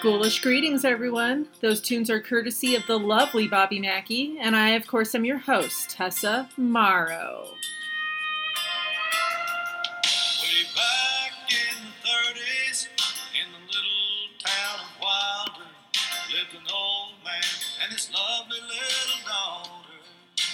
Ghoulish greetings, everyone. Those tunes are courtesy of the lovely Bobby Mackey, and I, of course, am your host, Tessa Morrow. Way back in the 30s, in the little town of Wilder, lived an old man and his lovely little daughter.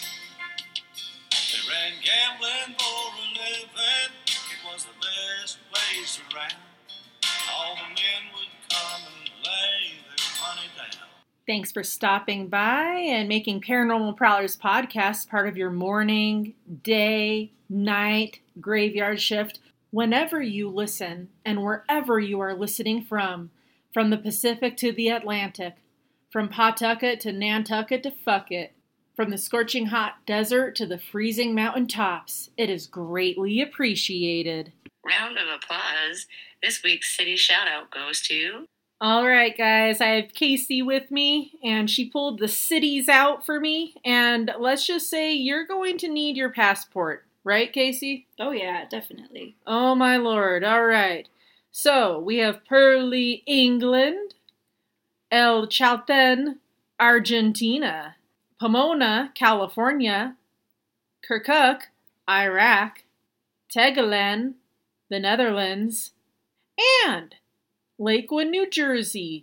They ran gambling for a living. It was the best place around. All the men would come and lay their money down. Thanks for stopping by and making Paranormal Prowlers podcast part of your morning, day, night, graveyard shift, whenever you listen and wherever you are listening from the Pacific to the Atlantic, from Pawtucket to Nantucket to Fuckett, from the scorching hot desert to the freezing mountain tops. It is greatly appreciated. Round of applause. This week's city shout-out goes to... All right, guys, I have Casey with me, and she pulled the cities out for me, and let's just say you're going to need your passport, right, Casey? Oh, yeah, definitely. Oh, my lord. All right. So, we have Pearly, England, El Chalten, Argentina, Pomona, California, Kirkuk, Iraq, Tegelen, the Netherlands, and Lakewood, New Jersey.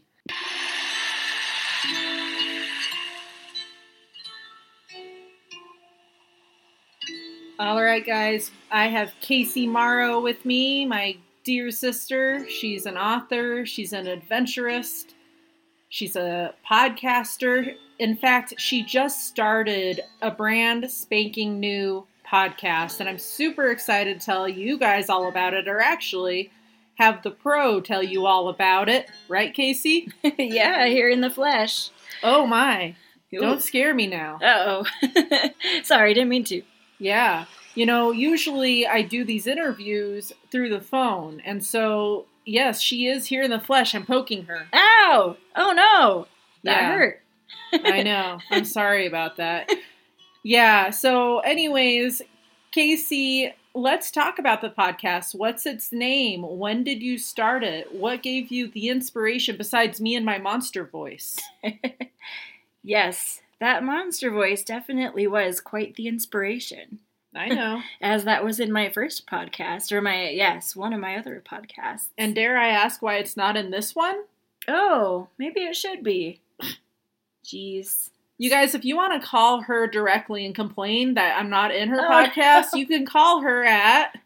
All right, guys, I have Casey Morrow with me, my dear sister. She's an author, she's an adventurist, she's a podcaster. In fact, she just started a brand spanking new podcast, and I'm super excited to tell you guys all about it, or actually have the pro tell you all about it. Right, Casey? Yeah, here in the flesh. Oh, my. Ooh. Don't scare me now. Uh-oh. Sorry, didn't mean to. Yeah. You know, usually I do these interviews through the phone, and so, yes, she is here in the flesh. I'm poking her. Ow! Oh, no! That hurt. I know. I'm sorry about that. Yeah, so anyways, Casey, let's talk about the podcast. What's its name? When did you start it? What gave you the inspiration besides me and my monster voice? Yes, that monster voice definitely was quite the inspiration. I know. As that was in my first podcast, or one of my other podcasts. And dare I ask why it's not in this one? Oh, maybe it should be. Jeez. You guys, if you want to call her directly and complain that I'm not in her podcast, you can call her at...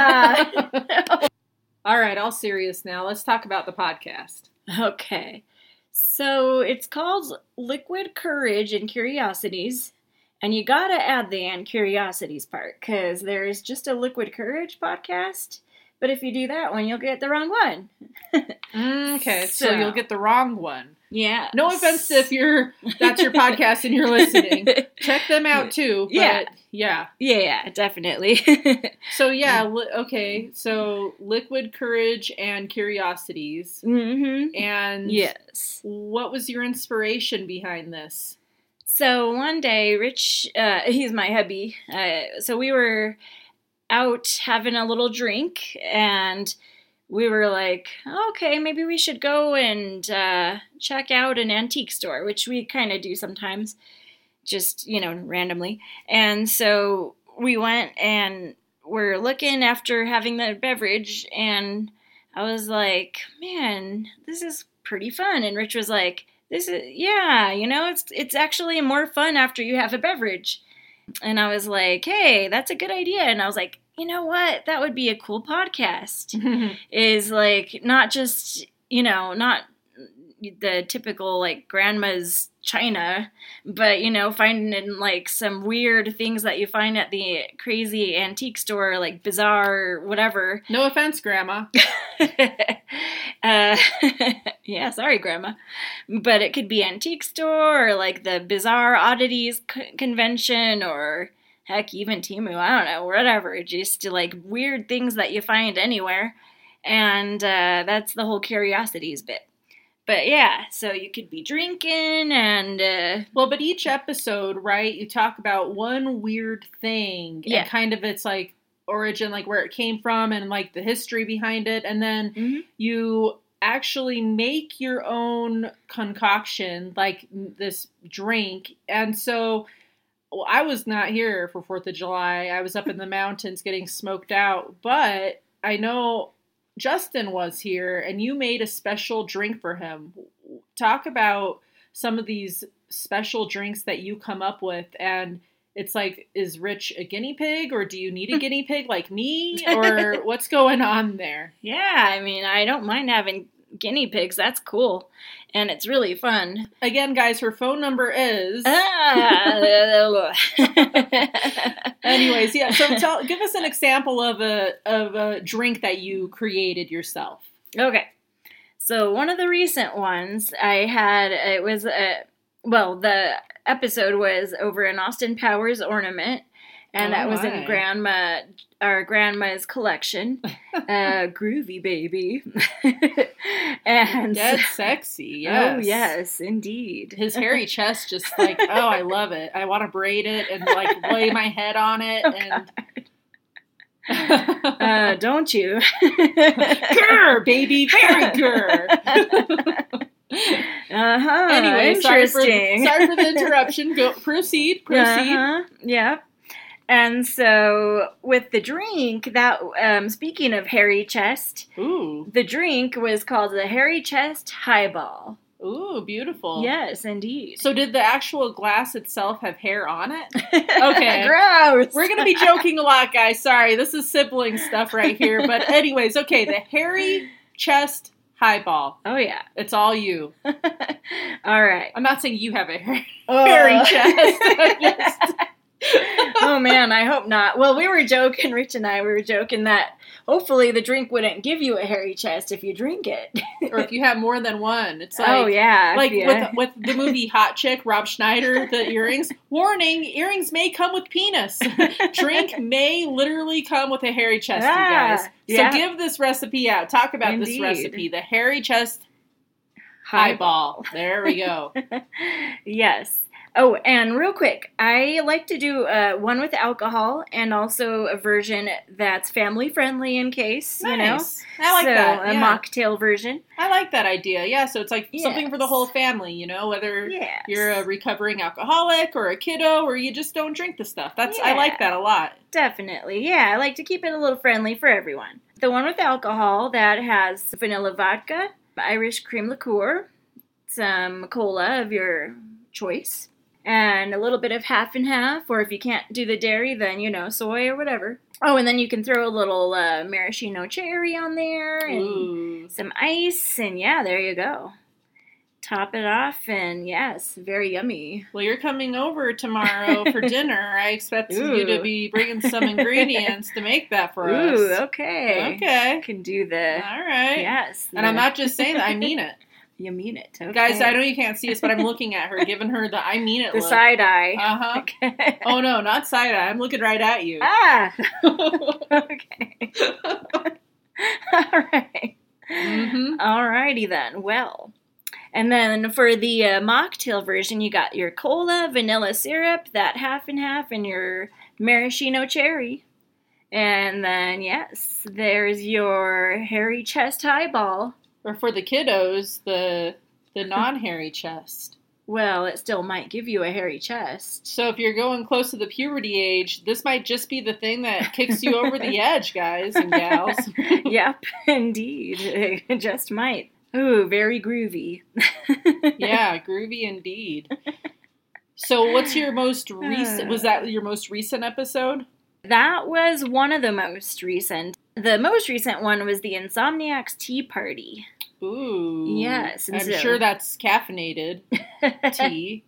All right, all serious now. Let's talk about the podcast. Okay. So it's called Liquid Courage and Curiosities. And you gotta add the and curiosities part, because there's just a Liquid Courage podcast. But if you do that one, you'll get the wrong one. Okay, so you'll get the wrong one. Yeah. No offense if that's your podcast and you're listening. Check them out too. But yeah. Yeah, definitely. So yeah, okay. So Liquid Courage and Curiosities. Mm-hmm. And yes. What was your inspiration behind this? So one day, Rich, he's my hubby, so we were out having a little drink, and we were like, okay, maybe we should go and check out an antique store, which we kind of do sometimes, just, randomly. And so we went and we're looking after having the beverage, and I was like, man, this is pretty fun. And Rich was like, it's actually more fun after you have a beverage. And I was like, hey, that's a good idea. And I was like, you know what? That would be a cool podcast. Is like, not just, not the typical like grandma's china, but, finding like some weird things that you find at the crazy antique store, like bizarre, whatever. No offense, Grandma. Yeah, sorry, Grandma. But it could be antique store or like the Bizarre Oddities convention or heck, even Temu. I don't know, whatever. Just like weird things that you find anywhere. And that's the whole curiosities bit. But yeah, so you could be drinking and... but each episode, right, you talk about one weird thing. Yeah. And kind of its like origin, like where it came from and like the history behind it. And then you actually make your own concoction, like this drink. And so, well, I was not here for 4th of July. I was up in the mountains getting smoked out. But I know Justin was here, and you made a special drink for him. Talk about some of these special drinks that you come up with. And it's like, is Rich a guinea pig, or do you need a guinea pig like me, or what's going on there? Yeah, I mean, I don't mind having guinea pigs. That's cool. And it's really fun. Again, guys, her phone number is... Anyways, yeah, so give us an example of a drink that you created yourself. Okay. So one of the recent ones I had, it was, the episode was over an Austin Powers ornament, and that was in our grandma's collection. Groovy baby. And that's sexy, yes. Oh, yes, indeed. His hairy chest just like, oh, I love it. I want to braid it and like lay my head on it. And don't you? Grr, baby, very grr. Anyway, interesting. Sorry for the interruption. Proceed. Yeah. And so with the drink, that speaking of hairy chest, the drink was called the Hairy Chest Highball. Ooh, beautiful. Yes, indeed. So did the actual glass itself have hair on it? Okay. Gross. We're going to be joking a lot, guys. Sorry, this is sibling stuff right here. But anyways, okay, the Hairy Chest Highball. Oh, yeah. It's all you. All right. I'm not saying you have a hairy chest. Oh, man, I hope not. Well, Rich and I were joking that hopefully the drink wouldn't give you a hairy chest if you drink it. Or if you have more than one. It's like, oh, yeah. Like with the movie Hot Chick, Rob Schneider, the earrings. Warning, earrings may come with penis. Drink may literally come with a hairy chest, you guys. So give this recipe out. Talk about this recipe. The Hairy Chest Highball. There we go. Yes. Oh, and real quick, I like to do one with alcohol and also a version that's family friendly in case, you know. I like that. A mocktail version. I like that idea. Yeah, so it's like something for the whole family, you know, whether you're a recovering alcoholic or a kiddo or you just don't drink the stuff. I like that a lot. Definitely. Yeah, I like to keep it a little friendly for everyone. The one with alcohol that has vanilla vodka, Irish cream liqueur, some cola of your choice, and a little bit of half and half, or if you can't do the dairy, then, you know, soy or whatever. Oh, and then you can throw a little maraschino cherry on there and some ice, and yeah, there you go. Top it off, and yes, very yummy. Well, you're coming over tomorrow for dinner. I expect you to be bringing some ingredients to make that for us. Ooh, okay. Okay. Can do the... All right. Yes. And I'm not just saying that, I mean it. You mean it. Okay. Guys, I know you can't see us, but I'm looking at her, giving her the I mean it the look. Side eye. Uh-huh. Okay. Oh, no, not side eye. I'm looking right at you. Ah! Okay. All right. Mm-hmm. All righty then. Well, and then for the mocktail version, you got your cola, vanilla syrup, that half and half, and your maraschino cherry. And then, yes, there's your hairy chest highball. Or for the kiddos, the non-hairy chest. Well, it still might give you a hairy chest. So if you're going close to the puberty age, this might just be the thing that kicks you over the edge, guys and gals. Yep, indeed. It just might. Ooh, very groovy. Yeah, groovy indeed. So what's your most recent, was that your most recent episode? That was one of the most recent. The most recent one was the Insomniacs Tea Party. Ooh. Yes. I'm sure that's caffeinated tea.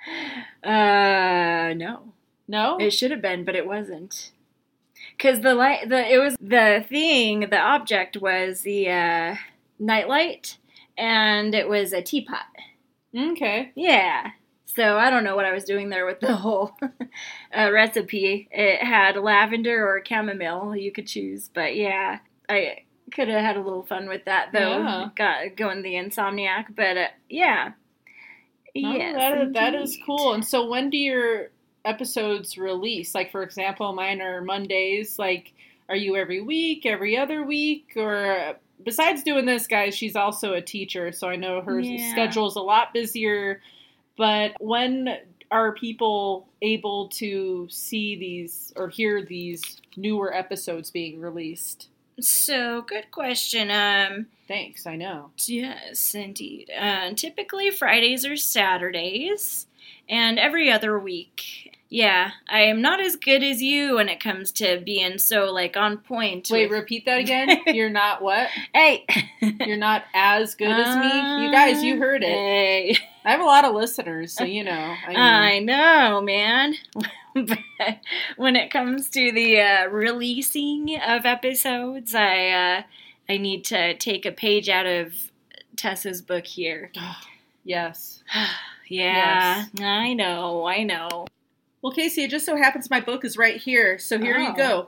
No. No? It should have been, but it wasn't. Because the object was the nightlight, and it was a teapot. Okay. Yeah. So I don't know what I was doing there with the whole recipe. It had lavender or chamomile, you could choose. But yeah, I could have had a little fun with that, though. Yeah. Got going the Insomniac, but yeah. No, Yes, that is cool. And so when do your episodes release? Like, for example, mine are Mondays. Like, are you every week, every other week? Or besides doing this, guys, she's also a teacher, so I know her Yeah. schedule's a lot busier. But when are people able to see these or hear these newer episodes being released? So, good question. Thanks, I know. Yes, indeed. Typically Fridays or Saturdays, and every other week. Yeah, I am not as good as you when it comes to being so, like, on point. Wait, with- repeat that again? You're not what? Hey! You're not as good as me? You guys, you heard it. Hey. I have a lot of listeners, so you know. I know, man. But when it comes to the releasing of episodes, I need to take a page out of Tessa's book here. Yes. Yeah, Yes. I know. Well, Casey, it just so happens my book is right here, so here you Oh. go.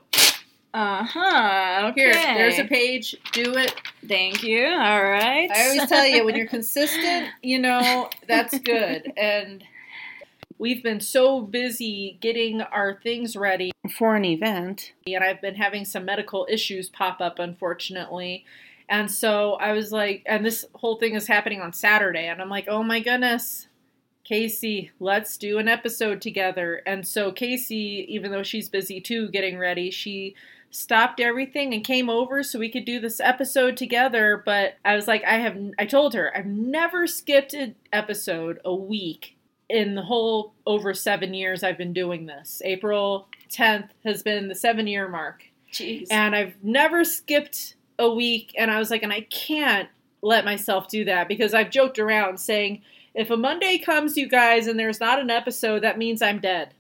Uh-huh, okay. Here, there's a page. Do it. Thank you, all right. I always tell you, when you're consistent, you know, that's good. And we've been so busy getting our things ready for an event, and I've been having some medical issues pop up, unfortunately. And so I was like, and this whole thing is happening on Saturday, and I'm like, oh my goodness, Casey, let's do an episode together. And so Casey, even though she's busy too getting ready, she stopped everything and came over so we could do this episode together. But I was like, I told her, I've never skipped an episode a week in the whole over 7 years I've been doing this. April 10th has been the 7-year mark. Jeez. And I've never skipped a week. And I was like, and I can't let myself do that, because I've joked around saying, if a Monday comes, you guys, and there's not an episode, that means I'm dead.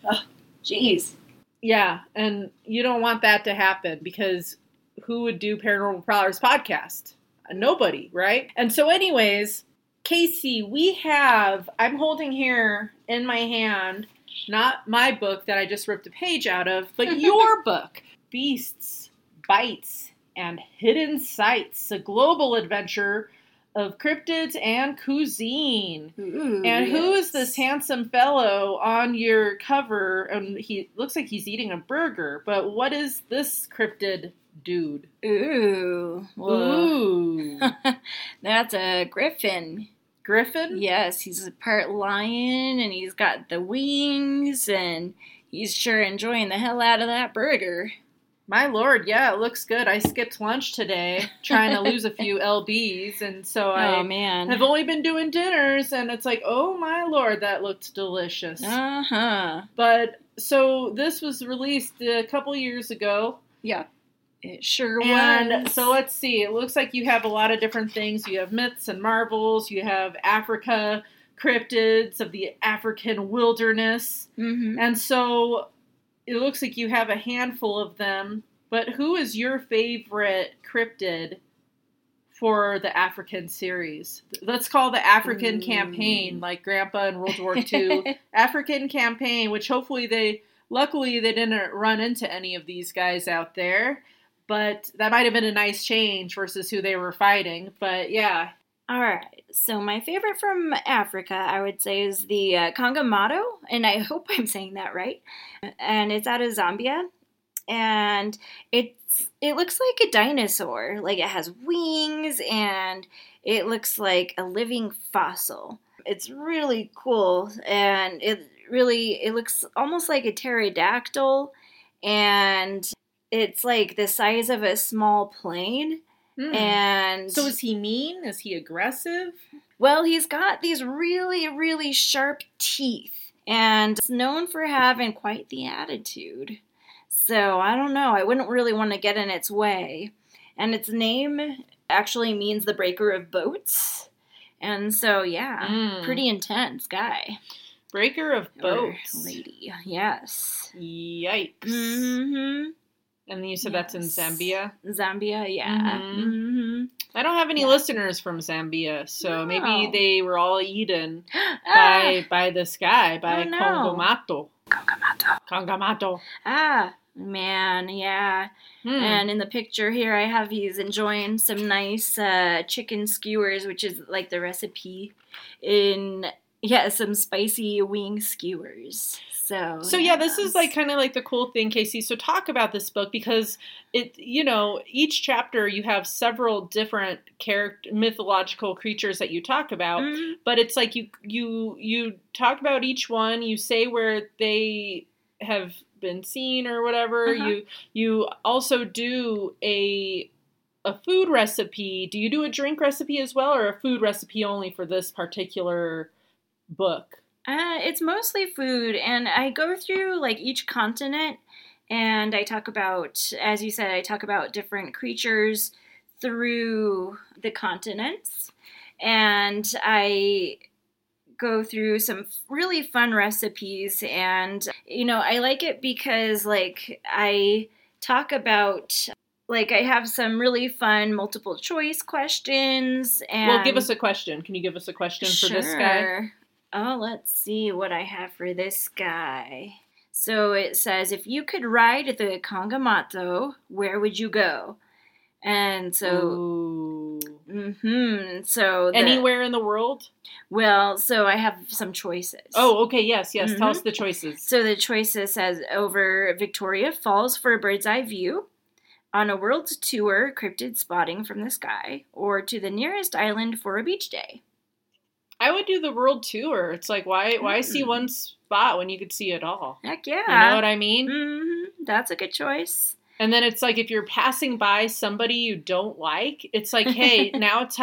Jeez. Yeah, and you don't want that to happen, because who would do Paranormal Prowlers podcast? Nobody, right? And so anyways, Casey, I'm holding here in my hand, not my book that I just ripped a page out of, but your book, Beasts, Bites, and Hidden Sights, a global adventure of cryptids and cuisine. Ooh, And who is yes. this handsome fellow on your cover? And he looks like he's eating a burger, but what is this cryptid dude? Ooh. Well, Ooh. that's a griffin. Griffin? Yes, he's a part lion, and he's got the wings, and he's sure enjoying the hell out of that burger. My lord, yeah, it looks good. I skipped lunch today trying to lose a few LBs, and so I Oh, man. have only been doing dinners, and it's like, oh my lord, that looked delicious. Uh-huh. But, so this was released a couple years ago. Yeah. It sure And was. so let's see. It looks like you have a lot of different things. You have myths and marvels. You have Africa cryptids of the African wilderness. Mm-hmm. And so it looks like you have a handful of them. But who is your favorite cryptid for the African series? Let's call the African campaign, like Grandpa in World War II. African campaign, which luckily they didn't run into any of these guys out there. But that might have been a nice change versus who they were fighting. But yeah. All right. So my favorite from Africa, I would say, is the Kangamato, and I hope I'm saying that right. And it's out of Zambia, and it looks like a dinosaur. Like, it has wings, and it looks like a living fossil. It's really cool, and it looks almost like a pterodactyl, and it's like the size of a small plane. And So is he mean? Is he aggressive? well, he's got these really, really sharp teeth, and it's known for having quite the attitude. So I don't know. I wouldn't really want to get in its way. And its name actually means the breaker of boats. And so, yeah, pretty intense guy. Breaker of boats. Or lady, yes. Yikes. Mm-hmm. And you said that's in Yes. Zambia? Zambia, yeah. Mhm. Mm-hmm. I don't have any Yeah. listeners from Zambia, so maybe No. they were all eaten Ah, by this guy, by Oh, no. Kongamato. Kangamato. Kongamato. Ah, man, yeah. And in the picture here, I have he's enjoying some nice chicken skewers, which is like the recipe in Yeah, some spicy wing skewers. So yeah, this is like kind of like the cool thing, Casey. So talk about this book because each chapter you have several different mythological creatures that you talk about, Mhm. but it's like you talk about each one, you say where they have been seen or whatever. Uh-huh. You also do a food recipe. Do you do a drink recipe as well, or a food recipe only for this particular book? It's mostly food, and I go through like each continent, and I talk about, as you said, I talk about different creatures through the continents, and I go through some really fun recipes, and I like it because like I talk about. Like, I have some really fun multiple choice questions. And Well, give us a question. Can you give us a question for this guy? Sure. Oh, let's see what I have for this guy. So it says, if you could ride the Kangamato, where would you go? And so, Ooh. so Anywhere in the world? Well, so I have some choices. Oh, okay. Yes. Tell us the choices. So the choices says over Victoria Falls for a bird's eye view, on a world tour, cryptid spotting from the sky, or to the nearest island for a beach day. I would do the world tour. It's like, why see one spot when you could see it all? Heck yeah. You know what I mean? Mm-hmm. That's a good choice. And then it's like, if you're passing by somebody you don't like, it's like, hey, now it's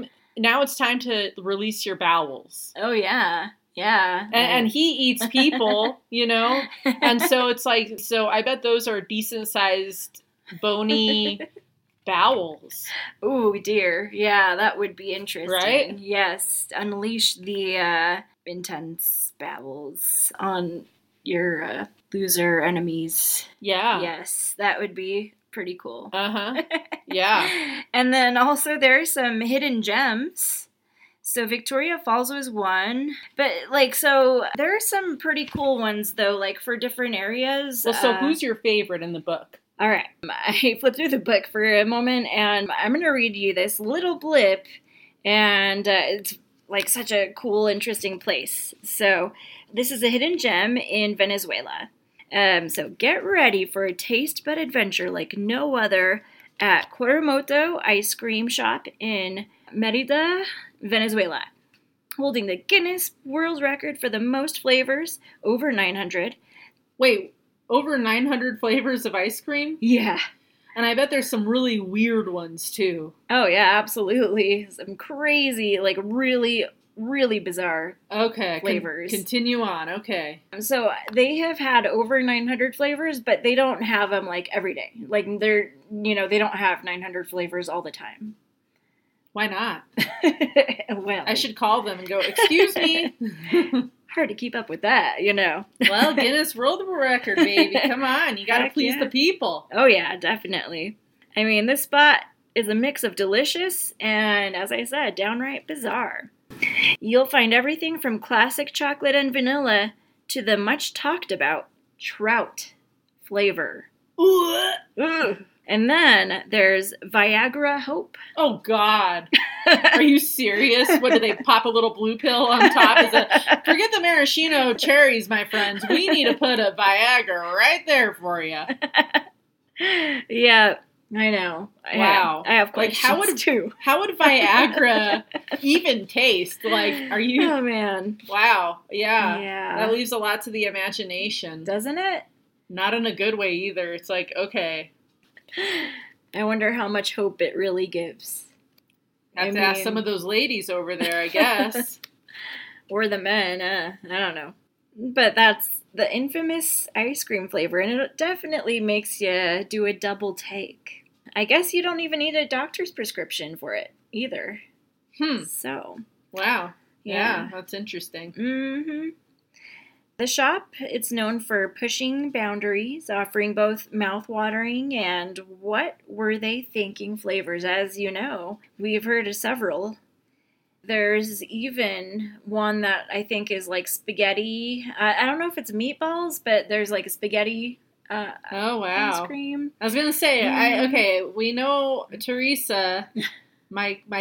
time to release your bowels. Oh, yeah. Yeah. And he eats people, And so it's like, so I bet those are decent sized bony bowels. Oh dear. Yeah, that would be interesting. Right? Yes. Unleash the intense bowels on your loser enemies. Yeah. Yes, that would be pretty cool. Uh-huh. Yeah. And then also there's some hidden gems. So Victoria Falls was one, but so there are some pretty cool ones though, like for different areas. Well, so who's your favorite in the book? All right, I flipped through the book for a moment, and I'm going to read you this little blip, and it's like such a cool, interesting place. So this is a hidden gem in Venezuela. So get ready for a taste bud adventure like no other at Quaramoto Ice Cream Shop in Merida, Venezuela, holding the Guinness World Record for the most flavors, over 900. Wait. Over 900 flavors of ice cream? Yeah. And I bet there's some really weird ones, too. Oh, yeah, absolutely. Some crazy, like, really, really bizarre flavors. Continue on. Okay. So they have had over 900 flavors, but they don't have them, like, every day. Like, they don't have 900 flavors all the time. Why not? Well, I should call them and go, excuse me. Hard to keep up with that, Well, Guinness World Record, baby. Come on. You got to please the people. Oh, yeah, definitely. I mean, this spot is a mix of delicious and, as I said, downright bizarre. You'll find everything from classic chocolate and vanilla to the much talked about trout flavor. Ugh. And then there's Viagra Hope. Oh, God. Are you serious? What, do they pop a little blue pill on top? Forget the maraschino cherries, my friends. We need to put a Viagra right there for you. Yeah, I know. Wow. I have questions, too. How would Viagra even taste? Like, are you... Oh, man. Wow. Yeah. Yeah. That leaves a lot to the imagination. Doesn't it? Not in a good way either. It's like, okay... I wonder how much hope it really gives. Have to ask some of those ladies over there, I guess. Or the men, I don't know. But that's the infamous ice cream flavor, and it definitely makes you do a double take. I guess you don't even need a doctor's prescription for it, either. So. Wow. Yeah, that's interesting. Mm-hmm. The shop, it's known for pushing boundaries, offering both mouth-watering and what were they thinking flavors. As you know, we've heard of several. There's even one that I think is like spaghetti. I don't know if it's meatballs, but there's like a spaghetti oh, wow. ice cream. I was going to say, Mm-hmm. we know Teresa, my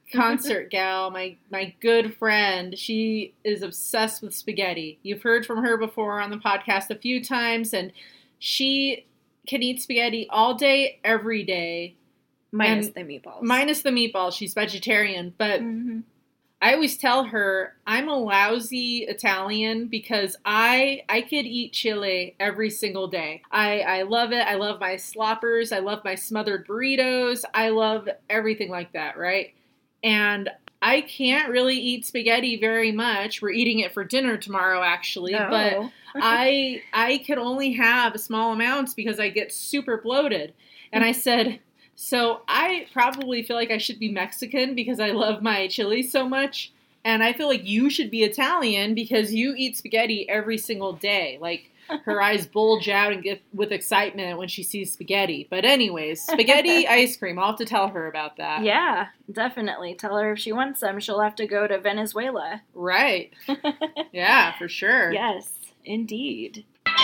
concert gal, my good friend. She is obsessed with spaghetti. You've heard from her before on the podcast a few times, and she can eat spaghetti all day, every day. Minus the meatballs. Minus the meatballs. She's vegetarian, but Mm-hmm. I always tell her I'm a lousy Italian because I could eat chili every single day. I love it. I love my sloppers. I love my smothered burritos. I love everything like that, right? And I can't really eat spaghetti very much. We're eating it for dinner tomorrow, actually, but Oh. I can only have small amounts because I get super bloated. And I said, so I probably feel like I should be Mexican because I love my chili so much. And I feel like you should be Italian because you eat spaghetti every single day. Like, her eyes bulge out and get with excitement when she sees spaghetti. But anyways, spaghetti ice cream. I'll have to tell her about that. Yeah, definitely. Tell her if she wants some, she'll have to go to Venezuela. Right. Yeah, for sure. Yes, indeed.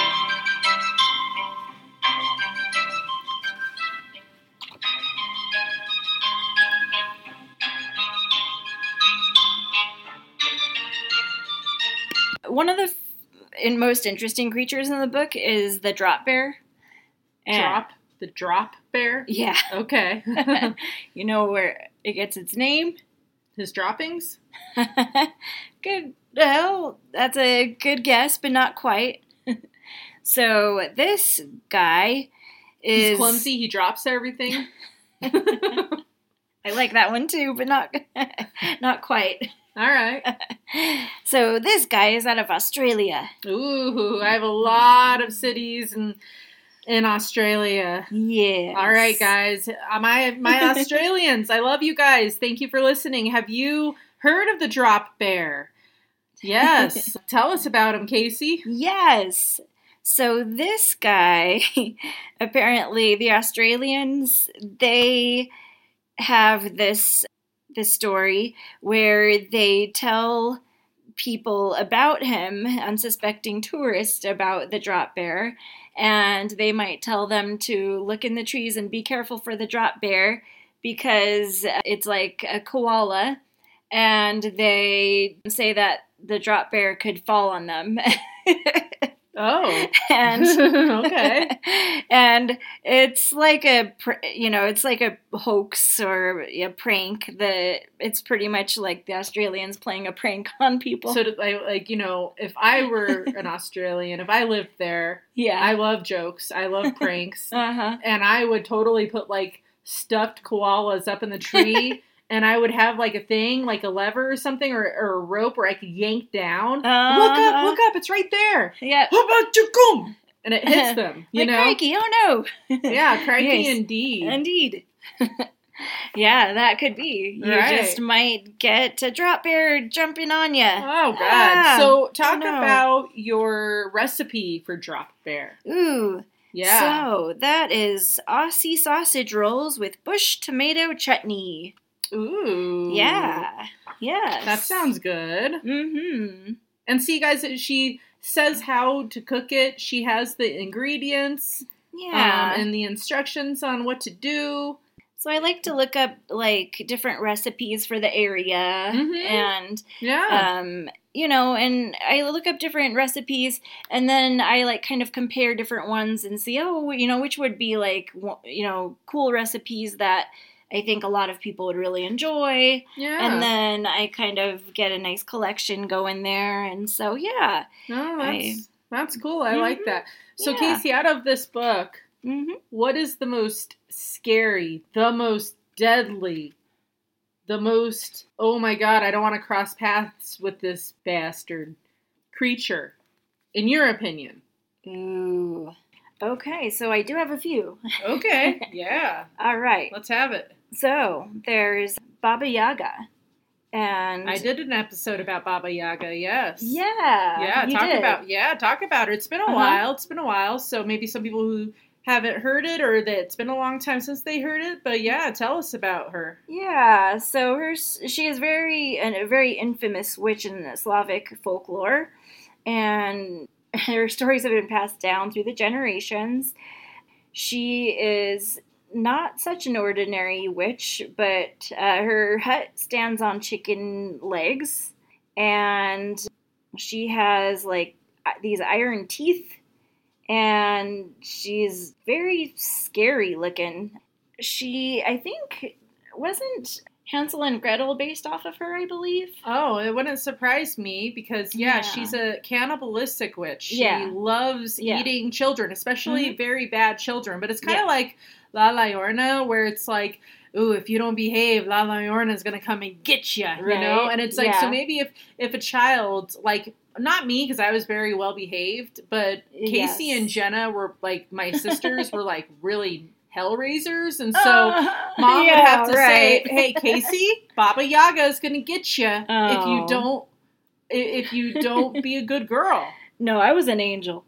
One of the most interesting creatures in the book is the drop bear. And- The drop bear? Yeah. Okay. You know where it gets its name? His droppings? Good. Well, that's a good guess, but not quite. So this guy is He's clumsy. He drops everything. I like that one too, but not quite. All right. So this guy is out of Australia. Ooh, I have a lot of cities in Australia. Yeah. All right, guys. My Australians, I love you guys. Thank you for listening. Have you heard of the drop bear? Yes. Tell us about him, Casey. Yes. So this guy, apparently the Australians, they have this story where they tell people about him, unsuspecting tourists, about the drop bear, and they might tell them to look in the trees and be careful for the drop bear because it's like a koala, and they say that the drop bear could fall on them. Oh. And Okay. and it's like it's like a hoax or a prank. It's pretty much like the Australians playing a prank on people. So, if I were an Australian, if I lived there, yeah. I love jokes. I love pranks. Uh-huh. And I would totally put, like, stuffed koalas up in the tree. And I would have, like, a thing, like a lever or something, or a rope where I could yank down. Look up, it's right there. Yeah. How about you come? And it hits them, you like, know? crikey, oh no. Yeah, crikey Yes. indeed. Indeed. Yeah, that could be. You Right. just might get a drop bear jumping on you. Oh, God. Ah, So, talk no. about your recipe for drop bear. Ooh. Yeah. So, that is Aussie sausage rolls with bush tomato chutney. Ooh. Yeah. Yes. That sounds good. Mm-hmm. And see, guys, she says how to cook it. She has the ingredients Yeah. and the instructions on what to do. So I like to look up, like, different recipes for the area. Mhm. And, Yeah. and I look up different recipes, and then I, like, kind of compare different ones and see, which would be, like, cool recipes that I think a lot of people would really enjoy. Yeah. And then I kind of get a nice collection going there. And so, yeah. Oh, that's cool. I like that. So, Yeah. Casey, out of this book, Mm-hmm. what is the most scary, the most deadly, the most, oh my God, I don't want to cross paths with this bastard creature, in your opinion? Ooh. Okay, so I do have a few. Okay. Yeah. All right. Let's have it. So there's Baba Yaga, and I did an episode about Baba Yaga, yes. Yeah. Yeah, you talk did. about her. It's been a Uh-huh. while. It's been a while. So maybe some people who haven't heard it or that it's been a long time since they heard it. But yeah, tell us about her. Yeah. So she is a very infamous witch in the Slavic folklore, and her stories have been passed down through the generations. She is not such an ordinary witch, but her hut stands on chicken legs, and she has like these iron teeth, and she's very scary looking. She, I think, wasn't Hansel and Gretel based off of her, I believe. Oh, it wouldn't surprise me because, Yeah. she's a cannibalistic witch. She Yeah. loves Yeah. eating children, especially very bad children. But it's kind of Yeah. like La Llorona, where it's like, ooh, if you don't behave, La Llorona is going to come and get you, you know? Right. And it's like, Yeah. so maybe if a child, like, not me, because I was very well behaved, but Casey Yes. and Jenna were, like, my sisters were, like, really hellraisers. And so Mom would have to say, "Hey, Casey, Baba Yaga is going to get you Oh. if you don't be a good girl." No, I was an angel.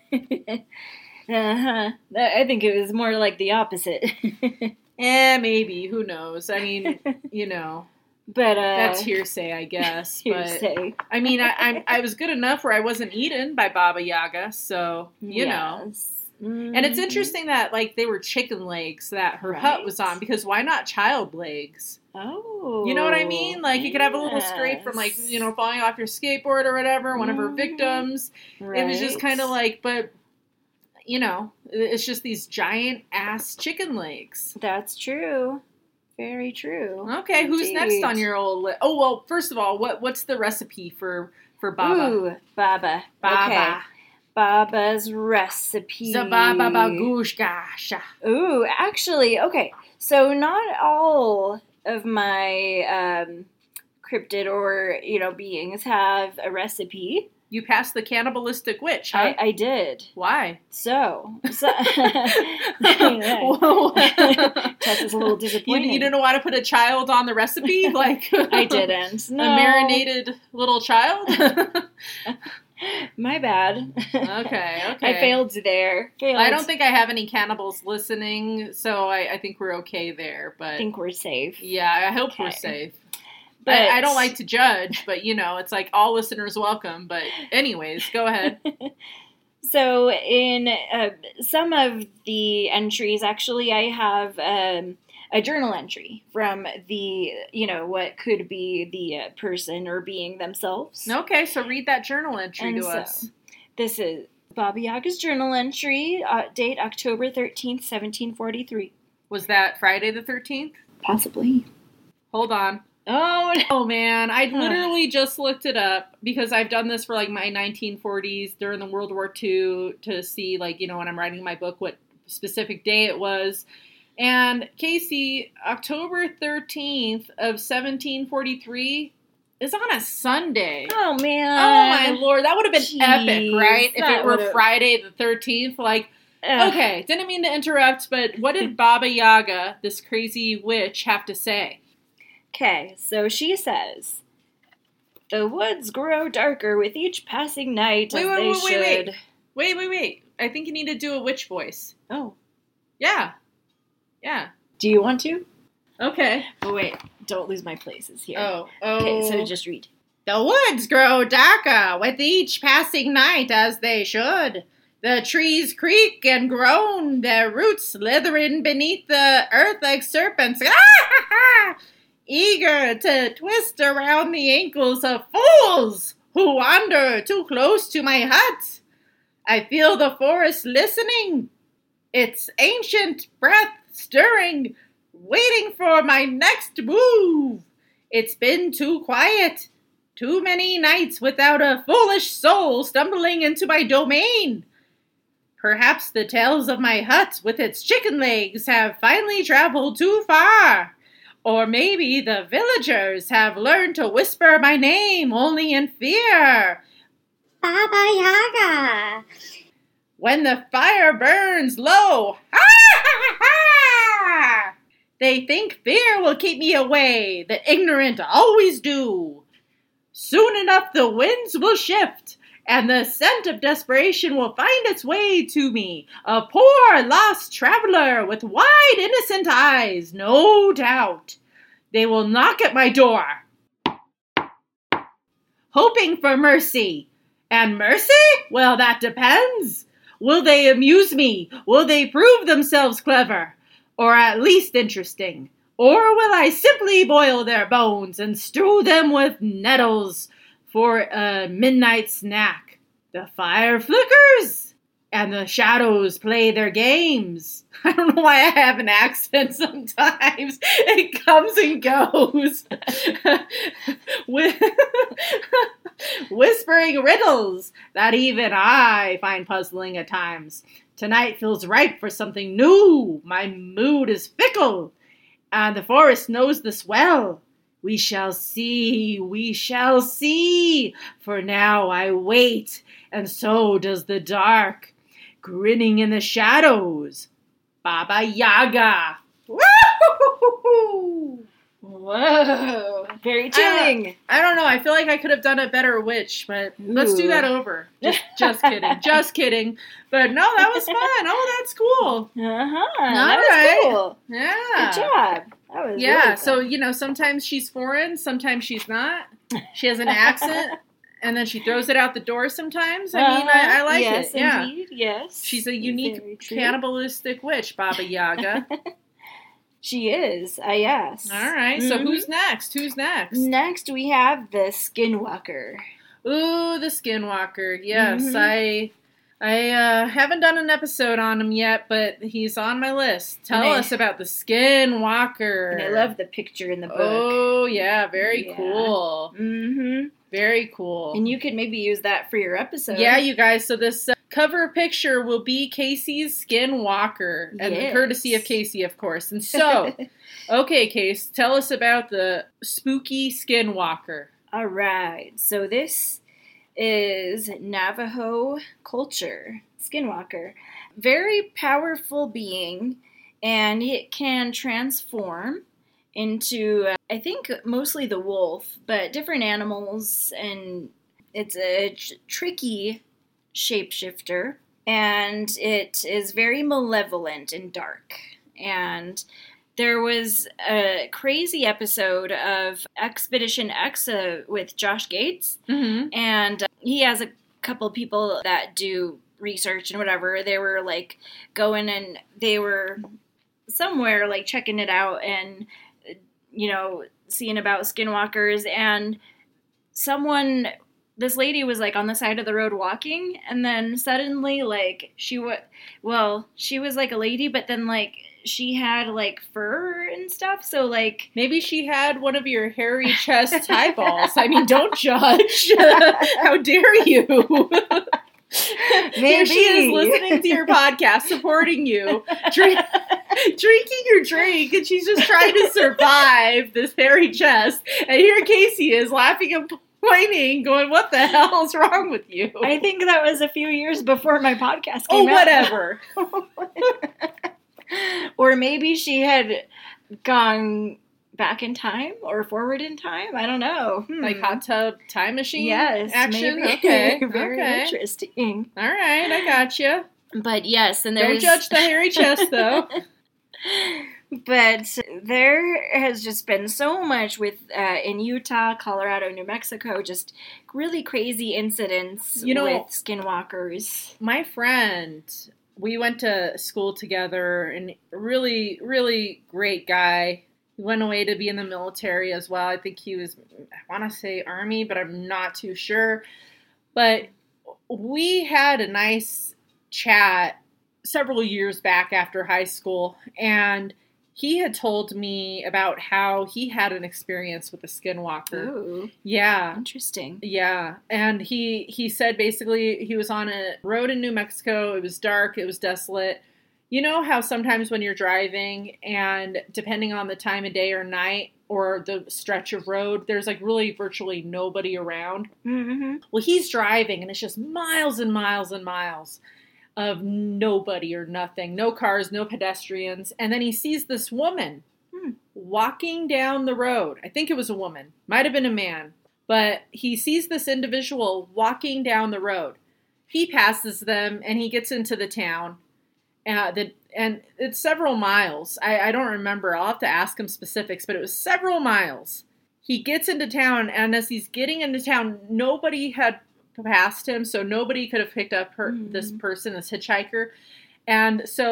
I think it was more like the opposite. Maybe, who knows? I mean, But that's hearsay, I guess. hearsay. But I mean, I was good enough where I wasn't eaten by Baba Yaga, so you know. Yes. And it's Mhm. interesting that like they were chicken legs that her hut Right. was on, because why not child legs? Oh. You know what I mean? Like, you could have a little scrape from, like, falling off your skateboard or whatever, one of her Mhm. victims. Right. It was just kind of like, but, it's just these giant-ass chicken legs. That's true. Very true. Okay, who's next Indeed. on your old list? Oh, well, first of all, what's the recipe for Baba? Ooh, Baba. Baba. Okay. Baba's recipe. Zababa bagoosh gasha. Ooh, actually, okay. So not all of my cryptid or beings have a recipe. You passed the cannibalistic witch, huh? I did. Why? So Tess is a little You disappointed. didn't want to put a child on the recipe? Like I didn't. No. A marinated little child? My bad. Okay. I failed there. I don't think I have any cannibals listening, so I think we're okay there. But I think we're safe. yeah, I hope we're Okay. safe. But I don't like to judge, but it's like all listeners welcome. But anyways, go ahead. So in some of the entries, actually, I have a journal entry from the, what could be the person or being themselves. Okay, so read that journal entry And to so, us. This is Baba Yaga's journal entry, date October 13th, 1743. Was that Friday the 13th? Possibly. Hold on. Oh, no. Oh man, I literally just looked it up because I've done this for like my 1940s during the World War II to see like, when I'm writing my book, what specific day it was. And Casey, October 13th of 1743 is on a Sunday. Oh, man. Oh my lord, that would have been epic, Jeez, right? If that it were would've- Friday the 13th, like, Ugh. okay, didn't mean to interrupt, but what did Baba Yaga, this crazy witch, have to say? Okay, so she says, "The woods grow darker with each passing night Wait, as wait, they wait, wait, should." Wait. I think you need to do a witch voice. Oh, Yeah. do you want to? Okay. Oh, wait, don't lose my places here. Oh. Okay, so just read. The woods grow darker with each passing night as they should. The trees creak and groan, their roots slithering beneath the earth like serpents. Eager to twist around the ankles of fools who wander too close to my hut. I feel the forest listening, its ancient breath stirring, waiting for my next move. It's been too quiet, too many nights without a foolish soul stumbling into my domain. Perhaps the tales of my hut with its chicken legs have finally traveled too far. Or maybe the villagers have learned to whisper my name only in fear. Baba Yaga. When the fire burns low, they think fear will keep me away. The ignorant always do. Soon enough the winds will shift, and the scent of desperation will find its way to me. A poor lost traveler with wide innocent eyes, no doubt. They will knock at my door, hoping for mercy. And mercy? Well, that depends. Will they amuse me? Will they prove themselves clever? or at least interesting? Or will I simply boil their bones and strew them with nettles for a midnight snack? The fire flickers, and the shadows play their games. I don't know why I have an accent sometimes. It comes and goes. Whispering riddles that even I find puzzling at times. Tonight feels ripe for something new. My mood is fickle, and the forest knows this well. We shall see, for now I wait, and so does the dark, grinning in the shadows. Baba Yaga. Woo! Whoa. Very chilling. I don't know. I feel like I could have done a better witch, but let's do that over. Just kidding. Just kidding. But no, that was fun. Oh, that's cool. That was cool. Yeah. Good job. That was really fun. So, sometimes she's foreign, sometimes she's not. She has an accent, and then she throws it out the door sometimes. I mean, I like yes, it. Yeah. Indeed. Yes. She's a unique cannibalistic witch, Baba Yaga. She is, yes. All right, so who's next? Next, we have the Skinwalker. Ooh, the Skinwalker. Yes, I haven't done an episode on him yet, but he's on my list. Tell us about the Skinwalker. And I love the picture in the book. Oh, yeah, very cool. Mm-hmm. Very cool. And you could maybe use that for your episode. Yeah, you guys. So this cover picture will be Casey's Skinwalker, and courtesy of Casey, of course. And so, okay, Case, tell us about the spooky Skinwalker. All right. So this is Navajo culture, Skinwalker. Very powerful being, and it can transform into, I think, mostly the wolf, but different animals, and it's a tricky shapeshifter, and it is very malevolent and dark. And there was a crazy episode of Expedition X with Josh Gates, and he has a couple people that do research and whatever. They were like going and they were somewhere like checking it out and seeing about skinwalkers, and this lady was like on the side of the road walking, and then suddenly like she was like a lady, but then like she had like fur and stuff, so like maybe she had one of your hairy chest eyeballs. I mean, don't judge. How dare you? Maybe she is listening to your podcast, supporting you, drinking your drink, and she's just trying to survive this hairy chest. And here Casey is laughing and pointing, going, "What the hell is wrong with you?" I think that was a few years before my podcast came out. Whatever. Or maybe she had gone back in time or forward in time. I don't know. Like hot tub time machine? Yes. Action? Maybe. Okay. Very interesting. All right, I gotcha. But yes, and don't judge the hairy chest, though. But there has just been so much with in Utah, Colorado, New Mexico, just really crazy incidents with skinwalkers. My friend, we went to school together, and really, really great guy. He went away to be in the military as well. I think he was, I want to say Army, but I'm not too sure. But we had a nice chat several years back after high school, and he had told me about how he had an experience with a skinwalker. Ooh. Yeah. Interesting. Yeah. And he said basically he was on a road in New Mexico. It was dark. It was desolate. You know how sometimes when you're driving and depending on the time of day or night or the stretch of road, there's like really virtually nobody around. Mm-hmm. Well, he's driving and it's just miles and miles and miles of nobody or nothing. No cars, no pedestrians. And then he sees this woman walking down the road. I think it was a woman. Might have been a man. But he sees this individual walking down the road. He passes them and he gets into the town. And it's several miles. I don't remember. I'll have to ask him specifics, but it was several miles. He gets into town, and as he's getting into town, nobody had passed him, so nobody could have picked up this person, this hitchhiker. And so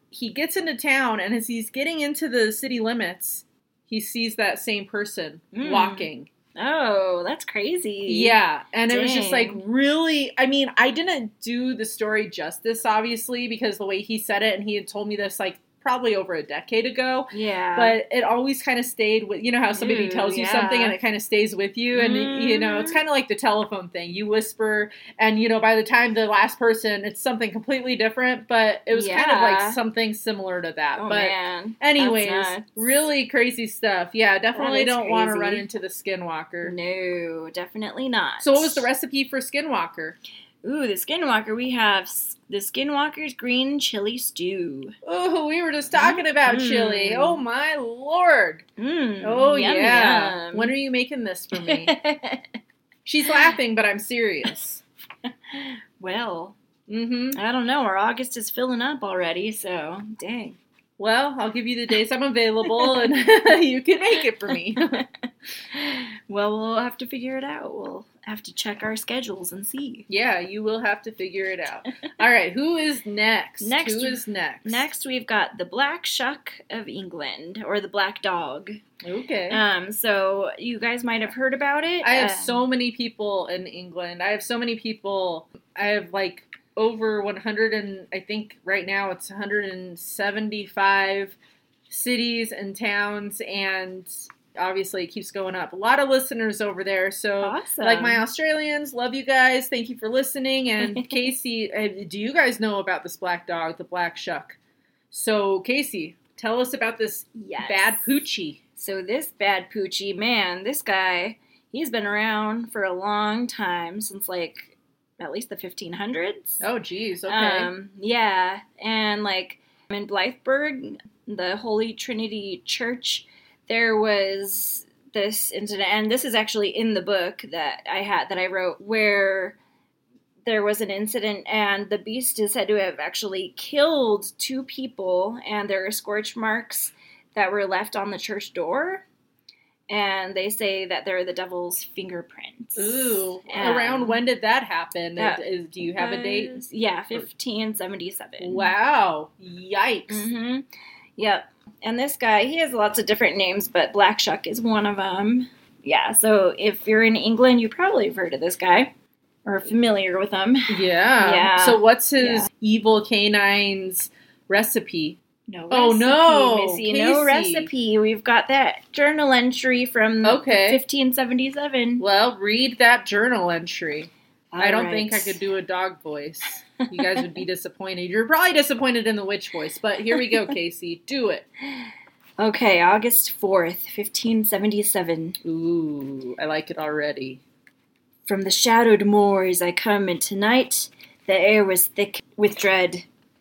he gets into town, and as he's getting into the city limits, he sees that same person walking. Oh, that's crazy. Yeah, and it was just like Dang. really, I mean, I didn't do the story justice, obviously, because the way he said it, and he had told me this like probably over a decade ago. Yeah. But it always kind of stayed with, you know how somebody Ooh, tells you yeah. something and it kind of stays with you, and you know, it's kind of like the telephone thing. You whisper, and you know, by the time the last person, it's something completely different, but it was kind of Yeah. like something similar to that. Oh, but man. anyways, That's nuts. really crazy stuff. Yeah, definitely is don't want to crazy. run into the Skinwalker. No, definitely not. So what was the recipe for Skinwalker? Ooh, the Skinwalker. We have the Skinwalker's green chili stew. Oh, we were just talking about chili. Oh my lord. Oh Yum, yeah. yum. When are you making this for me? She's laughing, but I'm serious. Well, Mm-hmm. I don't know. Our August is filling up already, so dang. Well, I'll give you the days I'm available, and you can make it for me. Well, we'll have to figure it out. We'll have to check our schedules and see. Yeah, you will have to figure it out. All right, who is next? Next- Who is next? Next, we've got the Black Shuck of England, or the Black Dog. Okay. So you guys might have heard about it. I have so many people in England. I have like over 100, and I think right now it's 175 cities and towns, and obviously it keeps going up. A lot of listeners over there. So Awesome. like my Australians, love you guys. Thank you for listening. And Casey, do you guys know about this black dog, the Black Shuck? So Casey, tell us about this Yes. bad poochie. So this bad poochie, man, this guy, he's been around for a long time, since like at least the 1500s. Oh, geez. Okay. Yeah, and like in Blytheburg, the Holy Trinity Church, there was this incident, and this is actually in the book that I wrote, where there was an incident, and the beast is said to have actually killed 2 people, and there are scorch marks that were left on the church door. And they say that they're the devil's fingerprints. Ooh. And Around when did that happen? that Do you have a date? Yeah, 1577. Wow. Yikes. Mm-hmm. Yep. And this guy, he has lots of different names, but Black Shuck is one of them. Yeah, so if you're in England, you probably have heard of this guy, or are familiar with him. Yeah. Yeah. So what's his Yeah. evil canine's recipe? No Oh, recipe, no, Missy. No Casey. recipe. We've got that journal entry from Okay. 1577. Well, read that journal entry. I don't think I Alright. could do a dog voice. You guys would be disappointed. You're probably disappointed in the witch voice, but here we go, Casey. Do it. Okay, August 4th, 1577. Ooh, I like it already. From the shadowed moors I come, and tonight the air was thick with dread.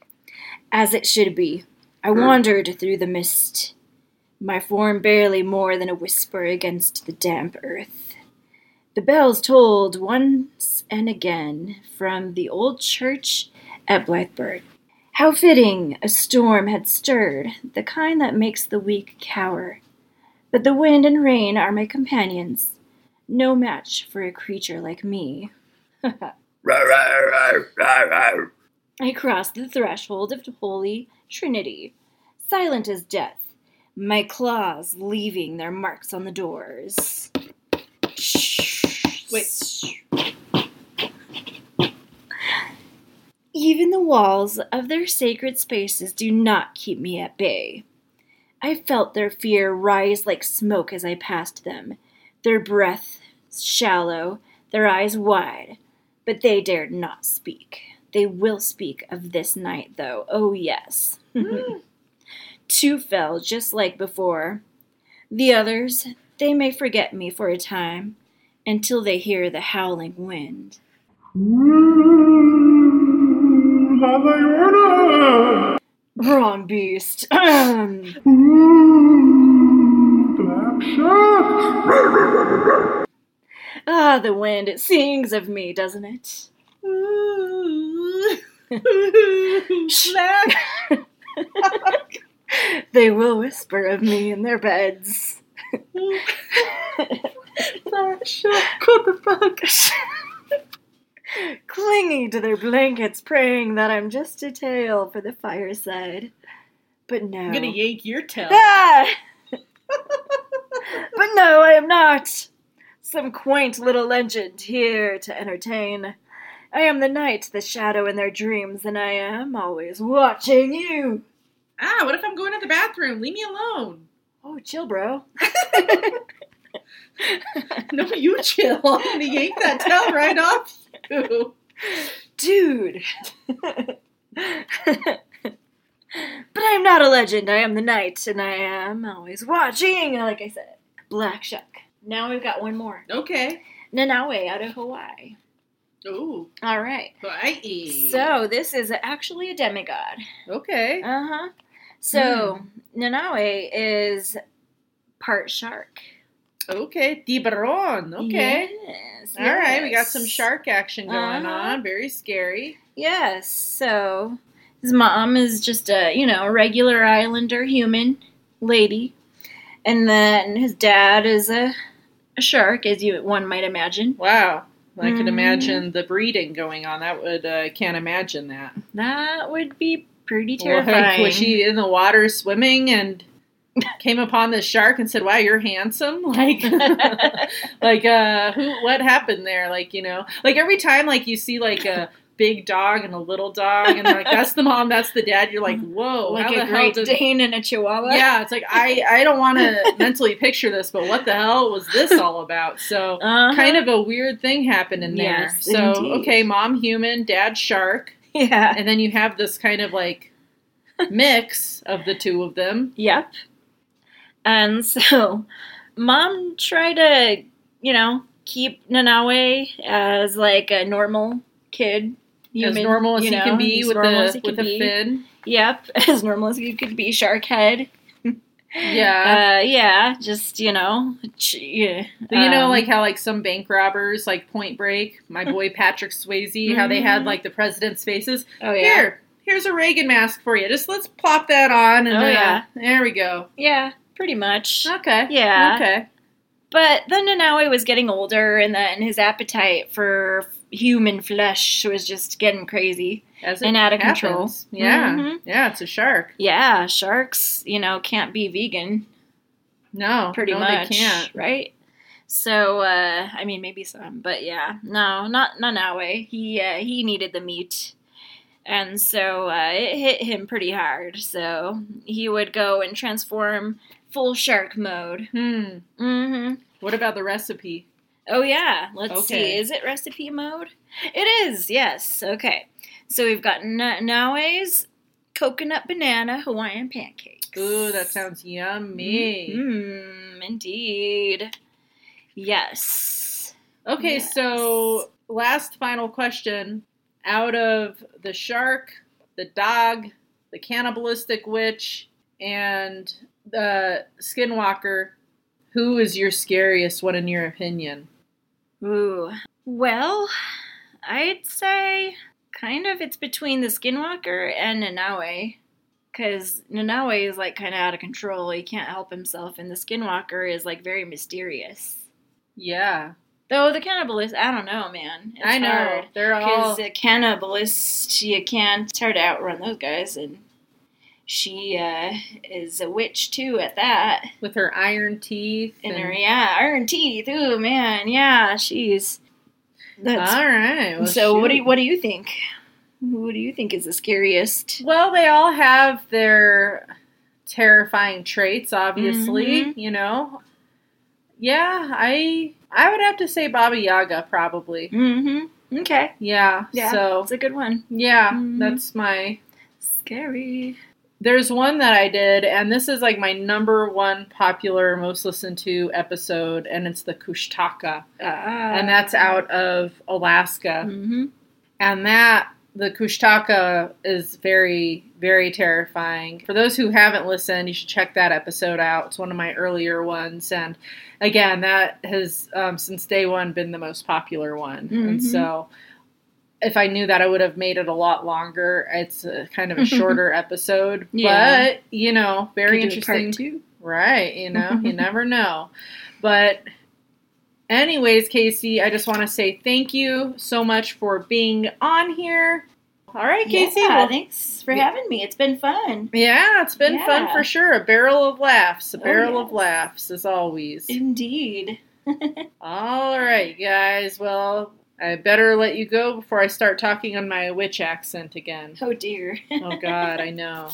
As it should be, I wandered through the mist, my form barely more than a whisper against the damp earth. The bells tolled once and again from the old church at Blytheburg. How fitting a storm had stirred, the kind that makes the weak cower. But the wind and rain are my companions, no match for a creature like me. I crossed the threshold of the Holy Trinity, silent as death, my claws leaving their marks on the doors. Wait. Even the walls of their sacred spaces do not keep me at bay. I felt their fear rise like smoke as I passed them, their breath shallow, their eyes wide, but they dared not speak. They will speak of this night, though. Oh, yes. 2 fell just like before. The others, they may forget me for a time, until they hear the howling wind. Wrong beast. Ah, the wind, it sings of me, doesn't it? They will whisper of me in their beds. What the fuck? clinging to their blankets, praying that I'm just a tale for the fireside. But no. I'm gonna yank your tail. Ah! But no, I am not. Some quaint little legend here to entertain. I am the night, the shadow in their dreams, and I am always watching you. What if I'm going to the bathroom? Leave me alone. Oh, chill, bro. No, you chill. I'm gonna yank that tail right off you. Dude. But I am not a legend. I am the night, and I am always watching, like I said. Black Shuck. Now we've got one more. Okay. Nanaue out of Hawaii. Ooh. All right. Hawaii. So this is actually a demigod. Okay. Uh-huh. So Nanaue is part shark. Okay. Tiburon. Okay. Yes. All right. We got yes. some shark action going Uh-huh. on. Very scary. Yes. So his mom is just a regular islander human lady. And then his dad is a shark, as one might imagine. Wow. I could Mhm. imagine the breeding going on. That would, can't imagine that. That would be pretty terrifying. Like, was she in the water swimming and came upon this shark and said, "Wow, you're handsome"? Like, what happened there? Like, like every time, like you see like a big dog and a little dog, and like that's the mom, that's the dad. You're like, whoa, like how a the hell Great did? Dane and a Chihuahua. Yeah, it's like I don't want to mentally picture this, but what the hell was this all about? So kind of a weird thing happened in there. Yes, So indeed. okay, mom human, dad shark, Yeah. and then you have this kind of like mix of the two of them. Yep. And so, mom tried to, keep Nanaue as like a normal kid. Human, As normal as he can be as with normal as he a could be. fin. Yep, as normal as you could be, shark head. Yeah. Yeah, just, yeah. But like how like some bank robbers, like Point Break, my boy Patrick Swayze, how they had like the president's faces. Oh, yeah. Here's a Reagan mask for you. Just let's plop that on. And, Oh, yeah. There we go. Yeah, pretty much. Okay. Yeah. Okay. But then Nanaue was getting older, and then his appetite for human flesh was just getting crazy. As it And out of happens. control. Yeah. Mhm. Yeah, it's a shark. Yeah, sharks, can't be vegan, No. pretty no, much. they can't. Right? So, maybe some, but yeah. No, not Nanaue. He needed the meat. And so it hit him pretty hard. So he would go and transform full shark mode. Mm-hmm. What about the recipe? Oh, yeah. Let's Okay. see. Is it recipe mode? It is, yes. Okay. So we've got Naue's coconut banana Hawaiian pancakes. Ooh, that sounds yummy. Indeed. Yes. Okay, Yes. so last final question. Out of the shark, the dog, the cannibalistic witch, and the skinwalker, who is your scariest one in your opinion? Ooh. Well, I'd say kind of it's between the skinwalker and Nanaue. Because Nanaue is like kind of out of control. He can't help himself. And the skinwalker is like very mysterious. Yeah. Though the cannibalist, I don't know, man. It's I know. hard. They're all... Because the cannibalist, you can't. It's hard to outrun those guys. And she is a witch, too, at that. with her iron teeth. And her, iron teeth. Ooh, man. Yeah, she's... That's... All right. Well, so shoot. what do you think? Who do you think is the scariest? Well, they all have their terrifying traits, obviously, Mhm. Yeah, I would have to say Baba Yaga, probably. Mm-hmm. Okay. Yeah, Yeah, so, it's a good one. yeah, Mhm. that's my... Scary. There's one that I did, and this is like my number one popular, most listened to episode, and it's the Kushtaka, and that's out of Alaska. Mm-hmm. And the Kushtaka is very, very terrifying. For those who haven't listened, you should check that episode out. It's one of my earlier ones. And again, that has, since day one, been the most popular one. And Mhm. so if I knew that, I would have made it a lot longer. It's kind of a shorter episode. Yeah. But, very Could do a part interesting. two. Right. You never know. But... Anyways, Casey, I just want to say thank you so much for being on here. All right, Casey. Yeah, well, thanks for having me. It's been fun. yeah, it's been fun Yeah. for sure. A barrel of laughs. A barrel of yes. laughs, as always. Indeed. All right, guys. Well, I better let you go before I start talking on my witch accent again. Oh dear. Oh, God, I know.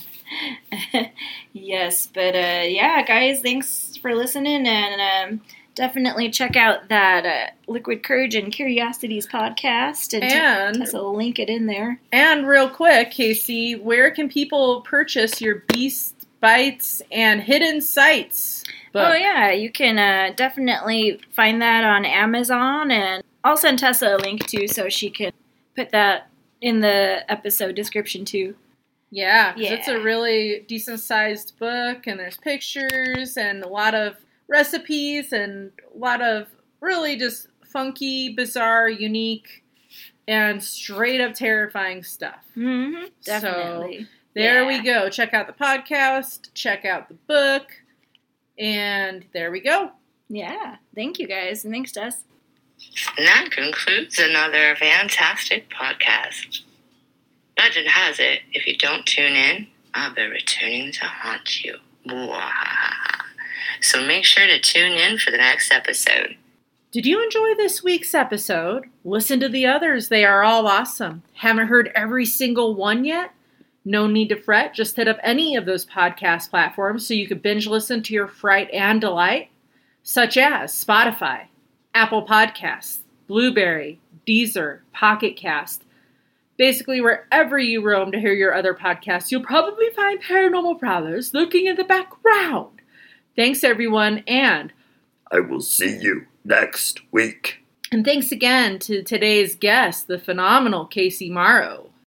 Yes, but yeah, guys, thanks for listening, and definitely check out that Liquid Courage and Curiosities podcast, and Tessa will link it in there. And real quick, Casey, where can people purchase your Beast Bites and Hidden Sights book? Oh yeah, you can definitely find that on Amazon, and I'll send Tessa a link too, so she can put that in the episode description too. Yeah, 'cause Yeah. it's a really decent-sized book, and there's pictures and a lot of recipes and a lot of really just funky, bizarre, unique, and straight-up terrifying stuff. Mm-hmm. Definitely. There Yeah. we go. Check out the podcast, check out the book, and there we go. Yeah. Thank you guys, and thanks, Tess. And that concludes another fantastic podcast. Legend has it, if you don't tune in, I'll be returning to haunt you. Mwahaha. So make sure to tune in for the next episode. Did you enjoy this week's episode? Listen to the others. They are all awesome. Haven't heard every single one yet? No need to fret. Just hit up any of those podcast platforms so you can binge listen to your fright and delight, such as Spotify, Apple Podcasts, Blueberry, Deezer, Pocket Cast. Basically, wherever you roam to hear your other podcasts, you'll probably find Paranormal Prowlers lurking in the background. Thanks, everyone, and I will see you next week. thanks again to today's guest, the phenomenal Casey Morrow.